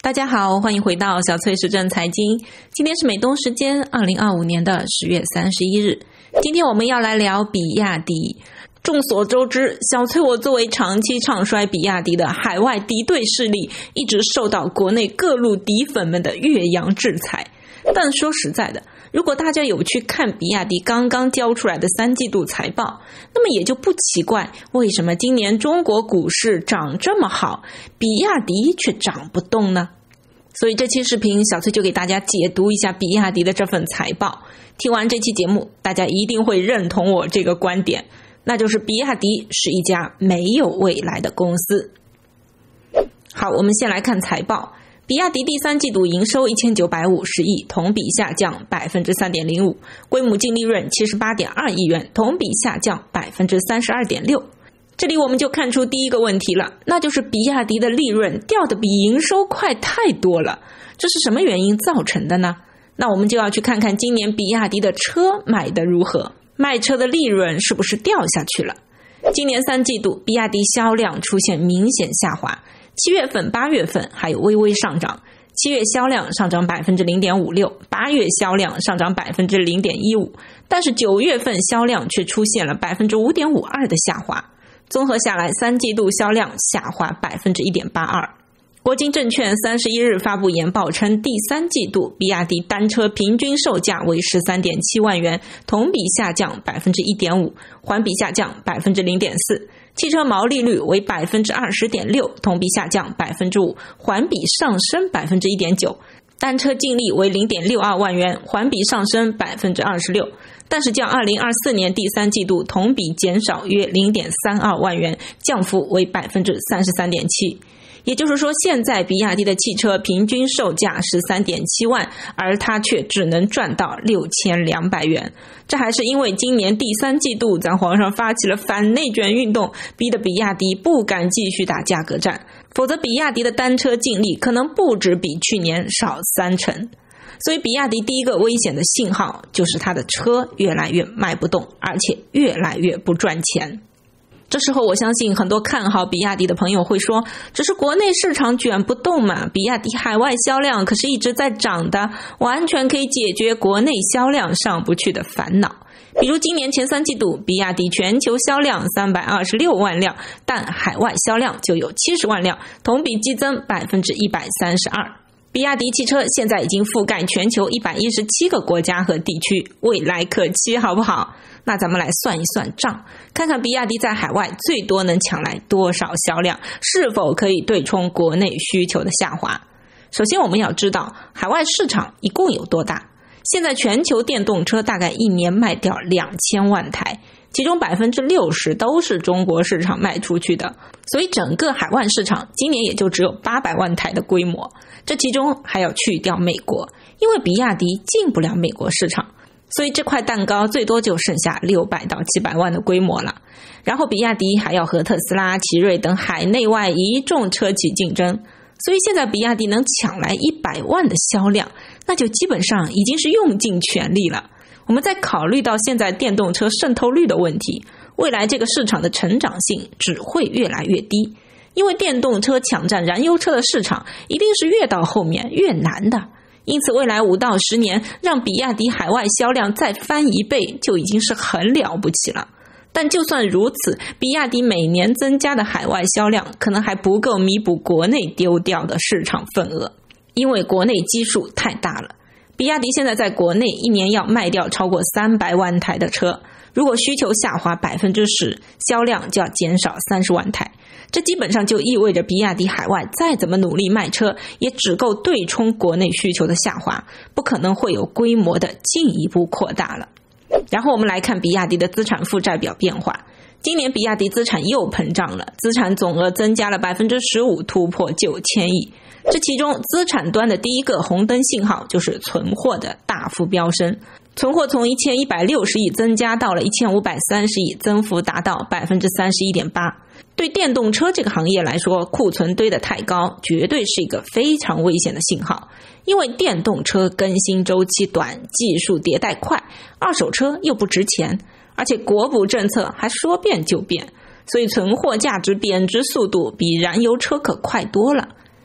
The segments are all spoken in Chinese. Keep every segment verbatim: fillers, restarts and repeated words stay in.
大家好，欢迎回到小翠时政财经。今天是美东时间二零二五年的十月三十一日。今天我们要来聊比亚迪。众所周知，小翠我作为长期唱衰比亚迪的海外敌对势力，一直受到国内各路敌粉们的越洋制裁。但说实在的，如果大家有去看比亚迪刚刚交出来的三季度财报，那么也就不奇怪为什么今年中国股市涨这么好，比亚迪却涨不动呢？所以这期视频小翠就给大家解读一下比亚迪的这份财报。听完这期节目，大家一定会认同我这个观点，那就是比亚迪是一家没有未来的公司。好，我们先来看财报。比亚迪第三季度营收一千九百五十亿，同比下降 百分之三点零五， 规模净利润 七十八点二亿元，同比下降 百分之三十二点六。 这里我们就看出第一个问题了，那就是比亚迪的利润掉得比营收快太多了。这是什么原因造成的呢？那我们就要去看看今年比亚迪的车卖得如何，卖车的利润是不是掉下去了。今年三季度比亚迪销量出现明显下滑，七月份、八月份还有微微上涨。七月销量上涨 百分之零点五六， 八月销量上涨 百分之零点一五， 但是九月份销量却出现了 百分之五点五二 的下滑。综合下来，三季度销量下滑 百分之一点八二。 国金证券三十一日发布研报称，第三季度比亚迪单车平均售价为 十三点七万元，同比下降 百分之一点五， 环比下降 百分之零点四。汽车毛利率为 百分之二十点六， 同比下降 百分之五， 环比上升 百分之一点九。 单车净利为 零点六二万元，环比上升 百分之二十六， 但是较二零二四年第三季度同比减少约 零点三二万元，降幅为 百分之三十三点七。也就是说，现在比亚迪的汽车平均售价 十三点七万，而它却只能赚到六千两百元。这还是因为今年第三季度咱皇上发起了反内卷运动，逼得比亚迪不敢继续打价格战，否则比亚迪的单车净利可能不止比去年少三成。所以比亚迪第一个危险的信号就是它的车越来越卖不动，而且越来越不赚钱。这时候我相信很多看好比亚迪的朋友会说，只是国内市场卷不动嘛，比亚迪海外销量可是一直在涨的，完全可以解决国内销量上不去的烦恼。比如今年前三季度比亚迪全球销量三百二十六万辆，但海外销量就有七十万辆，同比激增 百分之一百三十二。比亚迪汽车现在已经覆盖全球一百一十七个国家和地区，未来可期，好不好？那咱们来算一算账，看看比亚迪在海外最多能抢来多少销量，是否可以对冲国内需求的下滑。首先我们要知道海外市场一共有多大。现在全球电动车大概一年卖掉两千万台，其中 百分之六十 都是中国市场卖出去的，所以整个海外市场今年也就只有八百万台的规模，这其中还要去掉美国，因为比亚迪进不了美国市场，所以这块蛋糕最多就剩下六百到七百万的规模了。然后比亚迪还要和特斯拉、奇瑞等海内外一众车企竞争，所以现在比亚迪能抢来一百万的销量，那就基本上已经是用尽全力了。我们再考虑到现在电动车渗透率的问题，未来这个市场的成长性只会越来越低，因为电动车抢占燃油车的市场一定是越到后面越难的。因此未来五到十年让比亚迪海外销量再翻一倍就已经是很了不起了。但就算如此，比亚迪每年增加的海外销量可能还不够弥补国内丢掉的市场份额，因为国内基数太大了。比亚迪现在在国内一年要卖掉超过三百万台的车，如果需求下滑 百分之十， 销量就要减少三十万台。这基本上就意味着比亚迪海外再怎么努力卖车，也只够对冲国内需求的下滑，不可能会有规模的进一步扩大了。然后我们来看比亚迪的资产负债表变化。今年比亚迪资产又膨胀了，资产总额增加了 百分之十五， 突破九千亿。这其中资产端的第一个红灯信号就是存货的大幅飙升，存货从一千一百六十亿增加到了一千五百三十亿，增幅达到 百分之三十一点八。 对电动车这个行业来说，库存堆得太高绝对是一个非常危险的信号，因为电动车更新周期短，技术迭代快，二手车又不值钱，而且国补政策还说变就变，所以存货价值贬值速度比燃油车可快多了。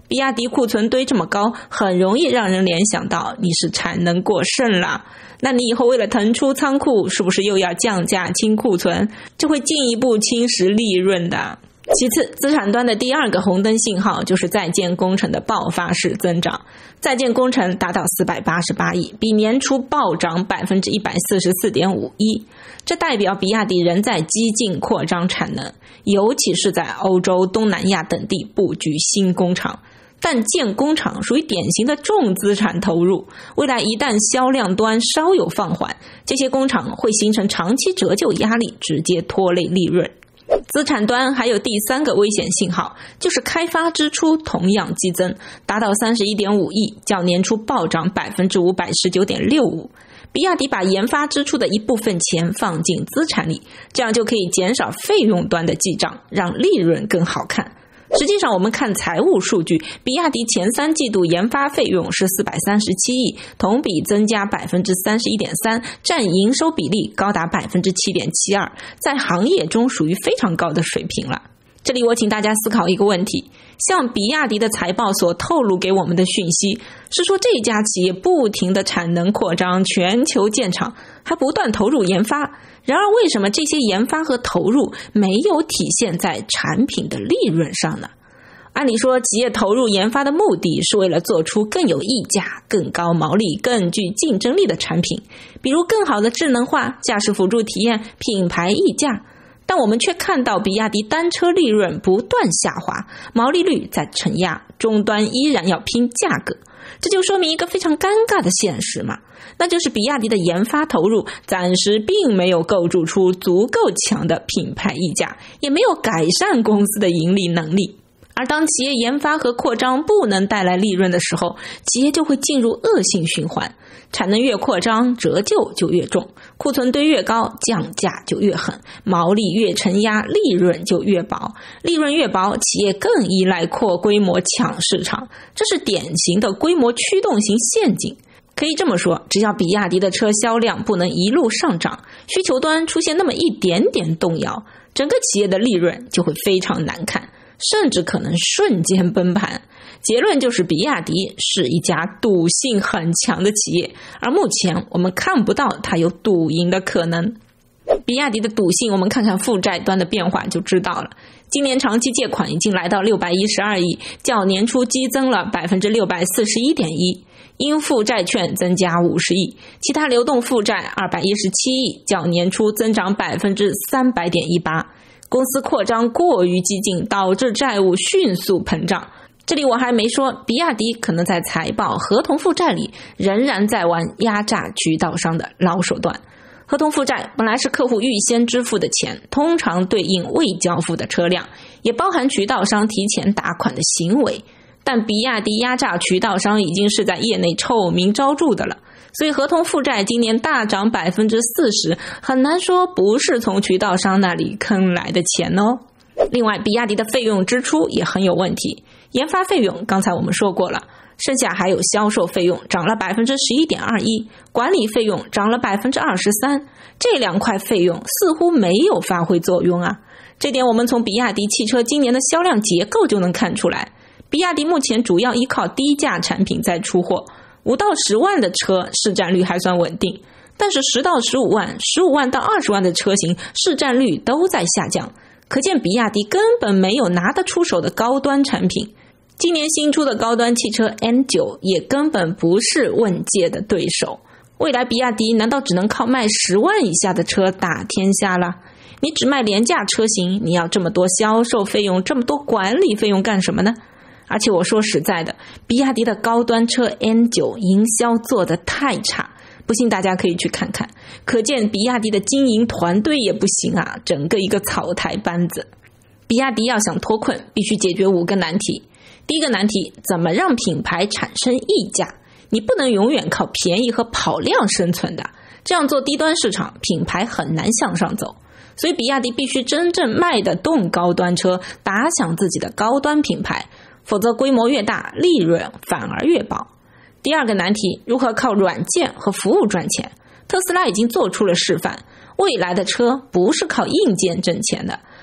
比亚迪库存堆这么高，很容易让人联想到你是产能过剩了。那你以后为了腾出仓库，是不是又要降价清库存？这会进一步侵蚀利润的。其次，资产端的第二个红灯信号就是在建工程的爆发式增长。在建工程达到四百八十八亿，比年初暴涨 百分之一百四十四点五一， 这代表比亚迪仍在激进扩张产能，尤其是在欧洲、东南亚等地布局新工厂。但建工厂属于典型的重资产投入，未来一旦销量端稍有放缓，这些工厂会形成长期折旧压力，直接拖累利润。资产端还有第三个危险信号，就是开发支出同样激增，达到 三十一点五亿，较年初暴涨 百分之五百十九点六五。比亚迪把研发支出的一部分钱放进资产里，这样就可以减少费用端的记账，让利润更好看。实际上我们看财务数据，比亚迪前三季度研发费用是四百三十七亿，同比增加 百分之三十一点三， 占营收比例高达 百分之七点七二， 在行业中属于非常高的水平了。这里我请大家思考一个问题，像比亚迪的财报所透露给我们的讯息，是说这家企业不停的产能扩张，全球建厂，还不断投入研发。然而为什么这些研发和投入没有体现在产品的利润上呢？按理说，企业投入研发的目的是为了做出更有溢价、更高毛利、更具竞争力的产品，比如更好的智能化、驾驶辅助体验、品牌溢价。但我们却看到比亚迪单车利润不断下滑，毛利率在承压，终端依然要拼价格。这就说明一个非常尴尬的现实嘛，那就是比亚迪的研发投入暂时并没有构筑出足够强的品牌溢价，也没有改善公司的盈利能力。而当企业研发和扩张不能带来利润的时候，企业就会进入恶性循环，产能越扩张，折旧就越重，库存堆越高，降价就越狠，毛利越承压，利润就越薄，利润越薄，企业更依赖扩规模抢市场，这是典型的规模驱动型陷阱。可以这么说，只要比亚迪的车销量不能一路上涨，需求端出现那么一点点动摇，整个企业的利润就会非常难看，甚至可能瞬间崩盘。结论就是比亚迪是一家赌性很强的企业，而目前我们看不到它有赌赢的可能。比亚迪的赌性，我们看看负债端的变化就知道了。今年长期借款已经来到六百一十二亿，较年初激增了 百分之六百四十一点一， 应付债券增加五十亿，其他流动负债二百一十七亿，较年初增长 百分之三百点一八。公司扩张过于激进，导致债务迅速膨胀。这里我还没说，比亚迪可能在财报、合同负债里仍然在玩压榨渠道商的老手段。合同负债本来是客户预先支付的钱，通常对应未交付的车辆，也包含渠道商提前打款的行为。但比亚迪压榨渠道商已经是在业内臭名昭著的了，所以合同负债今年大涨 百分之四十， 很难说不是从渠道商那里坑来的钱哦。另外，比亚迪的费用支出也很有问题，研发费用刚才我们说过了，剩下还有销售费用涨了 百分之十一点二一， 管理费用涨了 百分之二十三， 这两块费用似乎没有发挥作用啊。这点我们从比亚迪汽车今年的销量结构就能看出来。比亚迪目前主要依靠低价产品在出货，五到十万的车市占率还算稳定，但是十到十五万、十五万到二十万的车型市占率都在下降，可见比亚迪根本没有拿得出手的高端产品。今年新出的高端汽车 N 九 也根本不是问界的对手。未来比亚迪难道只能靠卖十万以下的车打天下了？你只卖廉价车型，你要这么多销售费用，这么多管理费用干什么呢？而且我说实在的，比亚迪的高端车 N 九 营销做得太差，不信大家可以去看看，可见比亚迪的经营团队也不行啊，整个一个草台班子。比亚迪要想脱困，必须解决五个难题。第一个难题，怎么让品牌产生溢价？你不能永远靠便宜和跑量生存的，这样做低端市场，品牌很难向上走。所以比亚迪必须真正卖得动高端车，打响自己的高端品牌，否则规模越大，利润反而越薄。第二个难题，如何靠软件和服务赚钱？特斯拉已经做出了示范，未来的车不是靠硬件挣钱的，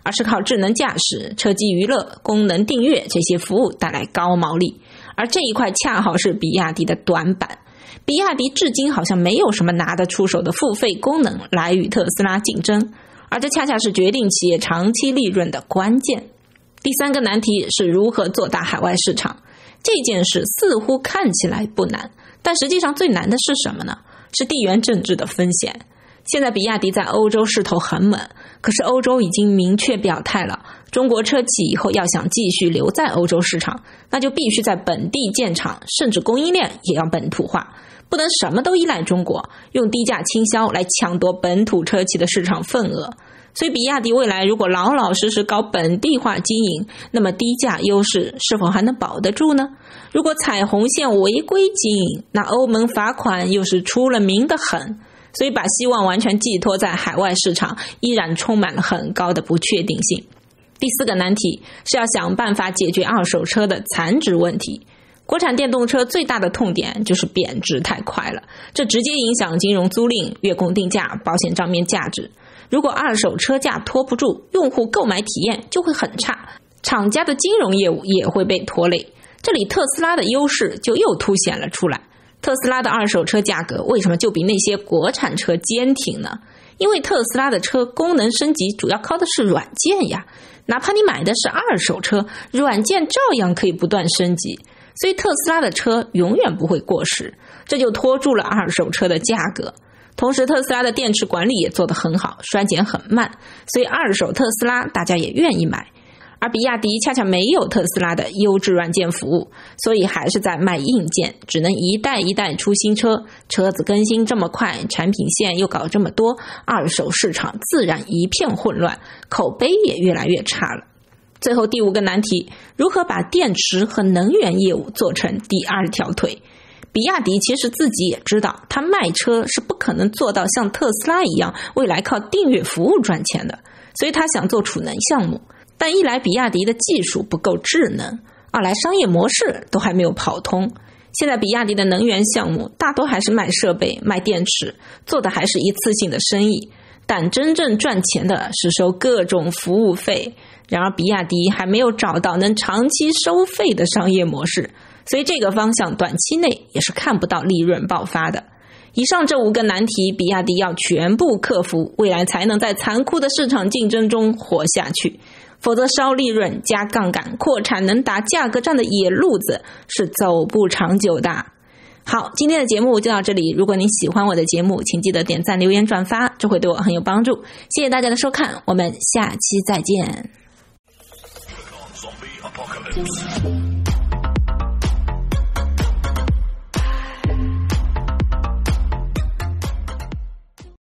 而是靠智能驾驶、车机娱乐、功能订阅这些服务带来高毛利。而这一块恰好是比亚迪的短板。比亚迪至今好像没有什么拿得出手的付费功能来与特斯拉竞争，而这恰恰是决定企业长期利润的关键。第三个难题是如何做大海外市场。这件事似乎看起来不难，但实际上最难的是什么呢？是地缘政治的风险。现在比亚迪在欧洲势头很猛，可是欧洲已经明确表态了，中国车企以后要想继续留在欧洲市场，那就必须在本地建厂，甚至供应链也要本土化，不能什么都依赖中国，用低价倾销来抢夺本土车企的市场份额。所以比亚迪未来如果老老实实搞本地化经营，那么低价优势是否还能保得住呢？如果踩红线违规经营，那欧盟罚款又是出了名的狠。所以把希望完全寄托在海外市场，依然充满了很高的不确定性。第四个难题是要想办法解决二手车的残值问题。国产电动车最大的痛点就是贬值太快了，这直接影响金融租赁、月供定价、保险账面价值。如果二手车价拖不住，用户购买体验就会很差，厂家的金融业务也会被拖累。这里特斯拉的优势就又凸显了出来。特斯拉的二手车价格为什么就比那些国产车坚挺呢？因为特斯拉的车功能升级主要靠的是软件呀，哪怕你买的是二手车，软件照样可以不断升级，所以特斯拉的车永远不会过时，这就拖住了二手车的价格。同时特斯拉的电池管理也做得很好，衰减很慢，所以二手特斯拉大家也愿意买。而比亚迪恰恰没有特斯拉的优质软件服务，所以还是在卖硬件，只能一代一代出新车，车子更新这么快，产品线又搞这么多，二手市场自然一片混乱，口碑也越来越差了。最后第五个难题，如何把电池和能源业务做成第二条腿。比亚迪其实自己也知道，他卖车是不可能做到像特斯拉一样未来靠订阅服务赚钱的，所以他想做储能项目。但一来比亚迪的技术不够智能，二来商业模式都还没有跑通。现在比亚迪的能源项目大多还是卖设备、卖电池，做的还是一次性的生意，但真正赚钱的是收各种服务费。然而比亚迪还没有找到能长期收费的商业模式，所以这个方向短期内也是看不到利润爆发的。以上这五个难题，比亚迪要全部克服，未来才能在残酷的市场竞争中活下去。否则烧利润、加杠杆、扩产能、打价格战的野路子是走不长久的。好，今天的节目就到这里。如果您喜欢我的节目，请记得点赞、留言、转发，这会对我很有帮助。谢谢大家的收看，我们下期再见。